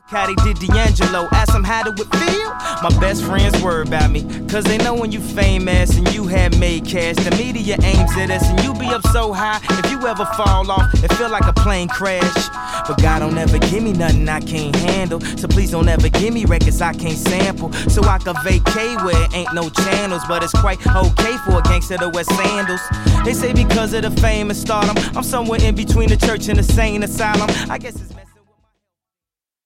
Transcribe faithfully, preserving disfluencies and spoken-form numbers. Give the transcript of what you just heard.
Caddy did D'Angelo, ask him how it would feel. My best friends worry about me, cause they know when you famous and you have made cash, the media aims at us and you be up so high. If you ever fall off, it feel like a plane crash. But God don't ever give me nothing I can't handle, so please don't ever give me records I can't sample, so I can vacate where it ain't no channels. But it's quite okay for a gangster to wear sandals. They say because of the fame and stardom, I'm somewhere in between the church and the sane asylum. I guess it's